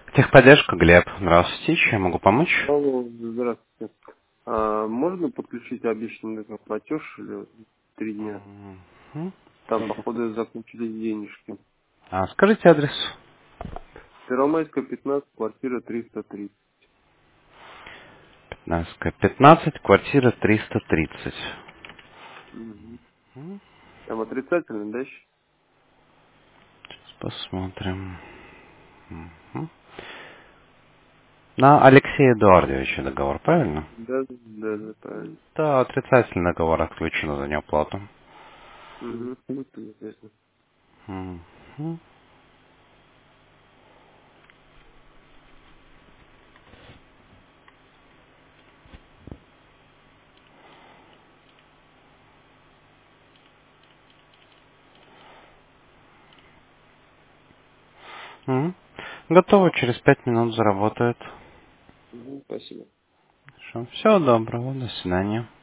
Техподдержка, Глеб. Здравствуйте, чем я могу помочь? Алло, здравствуйте. Можно подключить обещанный платеж или 3 дня? Мгм. Там, походу, закончились денежки. Скажите адрес. Первомайская, 15, квартира 330. 15, квартира 330. Угу. Мгм. Там отрицательный, да, еще? Сейчас посмотрим. Мгм. На Алексея Эдуардовича договор, правильно? Да, да, да, правильно. Да, отрицательный договор отключен за неуплату. Угу. Ну, это известно. Мгм. Мгм. Готово, через 5 минут заработает. Угу, спасибо. Хорошо. Всего доброго, до свидания.